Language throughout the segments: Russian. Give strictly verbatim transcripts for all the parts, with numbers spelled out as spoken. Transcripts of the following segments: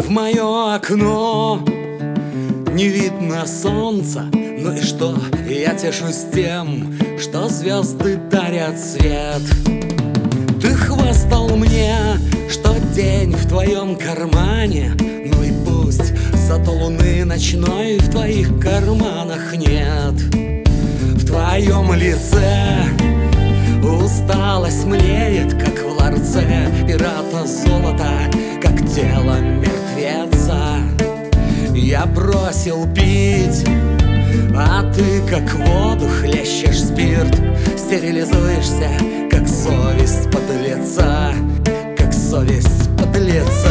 В мое окно не видно солнца. Ну и что? Я тешусь тем, что звезды дарят свет. Ты хвастал мне, что день в твоем кармане. Ну и пусть, зато луны ночной в твоих карманах нет. В твоем лице усталость млеет, как в ларце пирата золота, как тело мертвеца. Я бросил пить, а ты как воду хлещешь спирт. Стерилизуешься, как совесть подлеца, как совесть подлеца.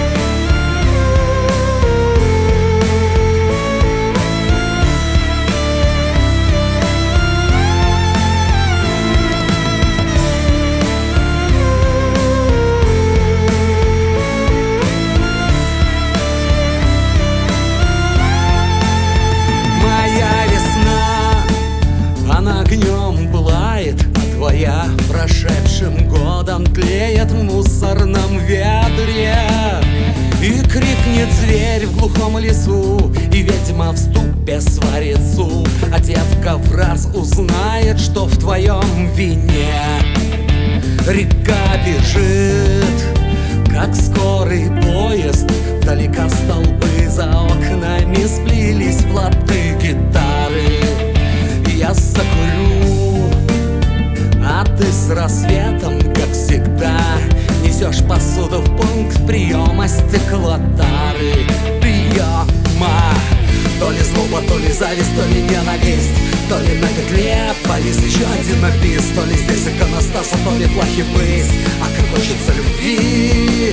Огнем пылает, а твоя прошедшим годом тлеет в мусорном ведре. И крикнет зверь в глухом лесу, и ведьма в ступе сварит суп, а девка в раз узнает, что в твоем вине. Река бежит, как скорый поезд, вдалека столбы за окнами сплелись в лады гитары. Я закурю, а ты с рассветом, как всегда, несешь посуду в пункт приема стеклотары. Приема. То ли злоба, то ли зависть, то ли ненависть, то ли на петле повис еще один напис. То ли здесь иконостас, а то ли плохий бысь. А как хочется любви,